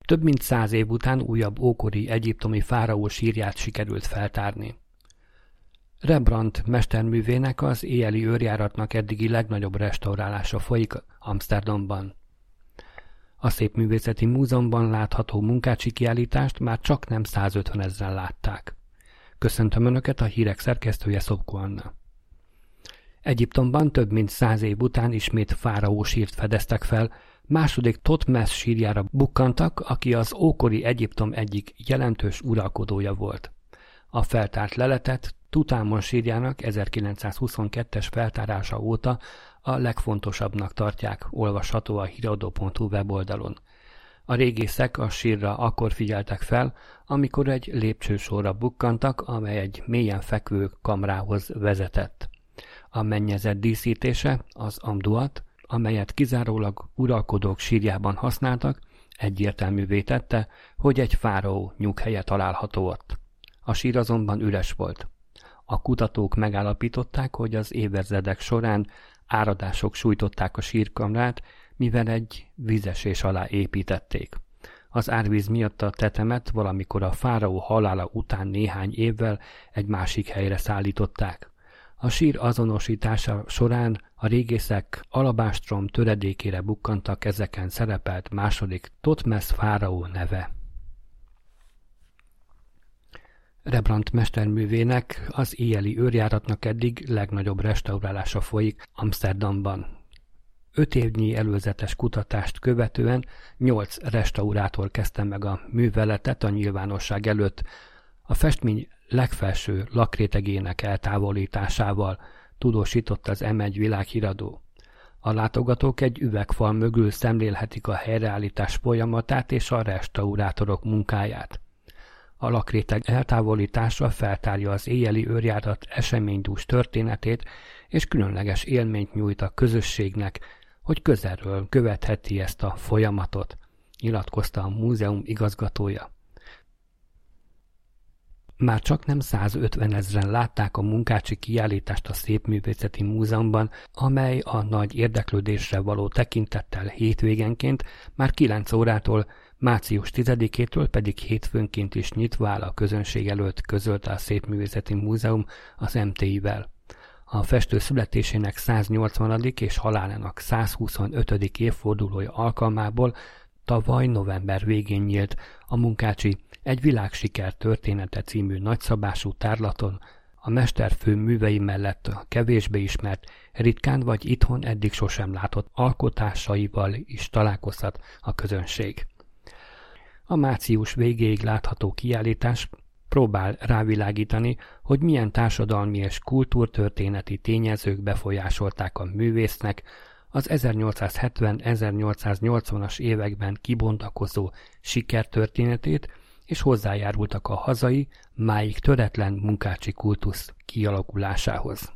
Több mint 100 év után újabb ókori egyiptomi fáraó sírját sikerült feltárni. Rembrandt mesterművének az éjjeli őrjáratnak eddigi legnagyobb restaurálása folyik Amsterdamban. A Szépművészeti Múzeumban látható munkácsi kiállítást már csaknem 150 000-en látták. Köszöntöm Önöket, a hírek szerkesztője Szopko Anna. Egyiptomban több mint 100 év után ismét fáraó sírt fedeztek fel, második Thotmesz sírjára bukkantak, aki az ókori Egyiptom egyik jelentős uralkodója volt. A feltárt leletet Tutámon sírjának 1922-es feltárása óta a legfontosabbnak tartják, olvasható a híradó.hu weboldalon. A régészek a sírra akkor figyeltek fel, amikor egy lépcsősorra bukkantak, amely egy mélyen fekvő kamrához vezetett. A mennyezet díszítése, az amduat, amelyet kizárólag uralkodók sírjában használtak, egyértelművé tette, hogy egy fáraó nyughelye található ott. A sír azonban üres volt. A kutatók megállapították, hogy az évezredek során áradások sújtották a sírkamrát, mivel egy vízesés alá építették. Az árvíz miatt a tetemet valamikor a fáraó halála után néhány évvel egy másik helyre szállították. A sír azonosítása során a régészek alabástrom töredékére bukkantak, ezeken szerepelt második Thotmesz fáraó neve. Rembrandt mesterművének az éjjeli őrjáratnak eddig legnagyobb restaurálása folyik Amsterdamban. 5 évnyi előzetes kutatást követően 8 restaurátor kezdte meg a műveletet a nyilvánosság előtt, a festmény legfelső lakrétegének eltávolításával, tudósított az M1 világhíradó. A látogatók egy üvegfal mögül szemlélhetik a helyreállítás folyamatát és a restaurátorok munkáját. A lakréteg eltávolítása feltárja az éjjeli őrjárat eseménydús történetét, és különleges élményt nyújt a közösségnek, hogy közelről követheti ezt a folyamatot, nyilatkozta a múzeum igazgatója. Már csaknem 150 000-en látták a munkácsi kiállítást a Szépművészeti Múzeumban, amely a nagy érdeklődésre való tekintettel hétvégenként már 9 órától, március 10-től pedig hétfőnként is nyitva áll a közönség előtt, közölte a Szépművészeti Múzeum az MTI-vel. A festő születésének 180. és halálának 125. évfordulója alkalmából tavaly november végén nyílt a munkácsi Egy világsiker története című nagyszabású tárlaton, a mester fő művei mellett a kevésbé ismert, ritkán vagy itthon eddig sosem látott alkotásaival is találkozhat a közönség. A március végéig látható kiállítás próbál rávilágítani, hogy milyen társadalmi és kultúrtörténeti tényezők befolyásolták a művésznek az 1870-1880-as években kibontakozó sikertörténetét, és hozzájárultak a hazai, máig töretlen munkácsi kultusz kialakulásához.